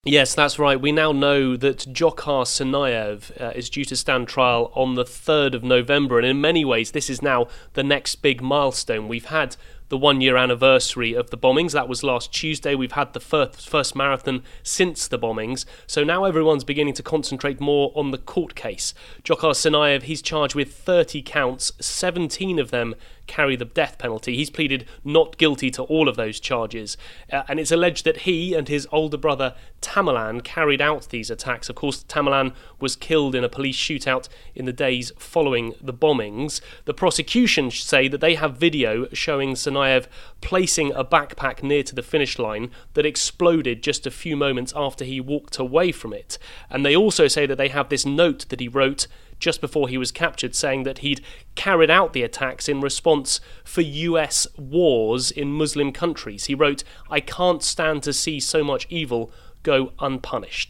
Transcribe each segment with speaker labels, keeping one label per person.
Speaker 1: Yes, that's right. We now know that Dzhokhar Tsarnaev is due to stand trial on the 3rd of November, and in many ways this is now the next big milestone. We've had the 1-year anniversary of the bombings. That was last Tuesday. We've had the first marathon since the bombings. So now everyone's beginning to concentrate more on the court case. Dzhokhar Tsarnaev, he's charged with 30 counts. 17 of them carry the death penalty. He's pleaded not guilty to all of those charges. And it's alleged that he and his older brother Tamerlan carried out these attacks. Of course, Tamerlan was killed in a police shootout in the days following the bombings. The prosecution say that they have video showing Tsarnaev placing a backpack near to the finish line that exploded just a few moments after he walked away from it. And they also say that they have this note that he wrote just before he was captured, saying that he'd carried out the attacks in response for US wars in Muslim countries. He wrote, "I can't stand to see so much evil go unpunished."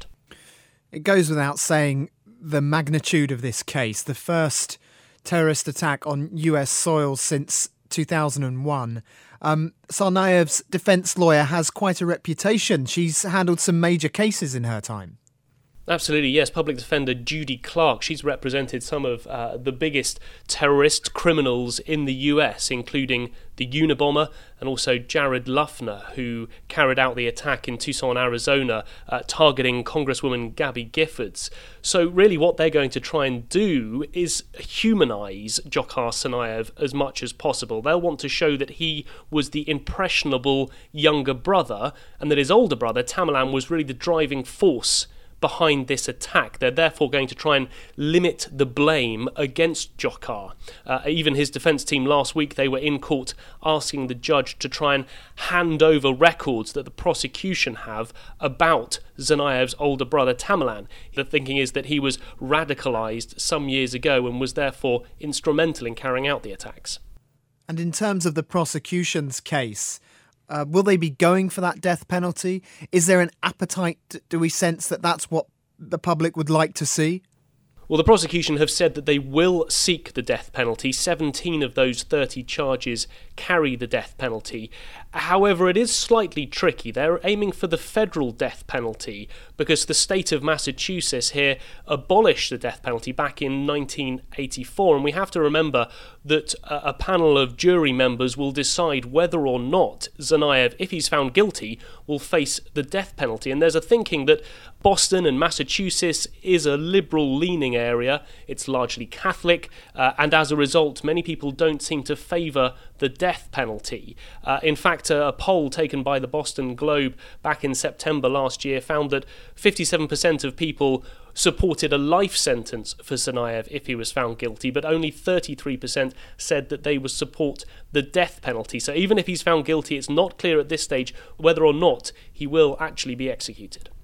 Speaker 2: It goes without saying the magnitude of this case, the first terrorist attack on US soil since 2001. Tsarnaev's defence lawyer has quite a reputation. She's handled some major cases in her time.
Speaker 1: Absolutely, yes. Public Defender Judy Clark, she's represented some of the biggest terrorist criminals in the US, including the Unabomber and also Jared Loughner, who carried out the attack in Tucson, Arizona, targeting Congresswoman Gabby Giffords. So really what they're going to try and do is humanise Dzhokhar Tsarnaev as much as possible. They'll want to show that he was the impressionable younger brother and that his older brother, Tamerlan, was really the driving force behind this attack. They're therefore going to try and limit the blame against Dzhokhar. Even his defence team last week, they were in court asking the judge to try and hand over records that the prosecution have about Tsarnaev's older brother Tamerlan. The thinking is that he was radicalised some years ago and was therefore instrumental in carrying out the attacks.
Speaker 2: And in terms of the prosecution's case, will they be going for that death penalty? Is there an appetite? Do we sense that that's what the public would like to see?
Speaker 1: Well, the prosecution have said that they will seek the death penalty. 17 of those 30 charges carry the death penalty. However, it is slightly tricky. They're aiming for the federal death penalty because the state of Massachusetts here abolished the death penalty back in 1984. And we have to remember that a panel of jury members will decide whether or not Tsarnaev, if he's found guilty, will face the death penalty. And there's a thinking that Boston and Massachusetts is a liberal-leaning area. It's largely Catholic, and as a result, many people don't seem to favour the death penalty. In fact, a poll taken by the Boston Globe back in September last year found that 57% of people supported a life sentence for Tsarnaev if he was found guilty, but only 33% said that they would support the death penalty. So even if he's found guilty, it's not clear at this stage whether or not he will actually be executed.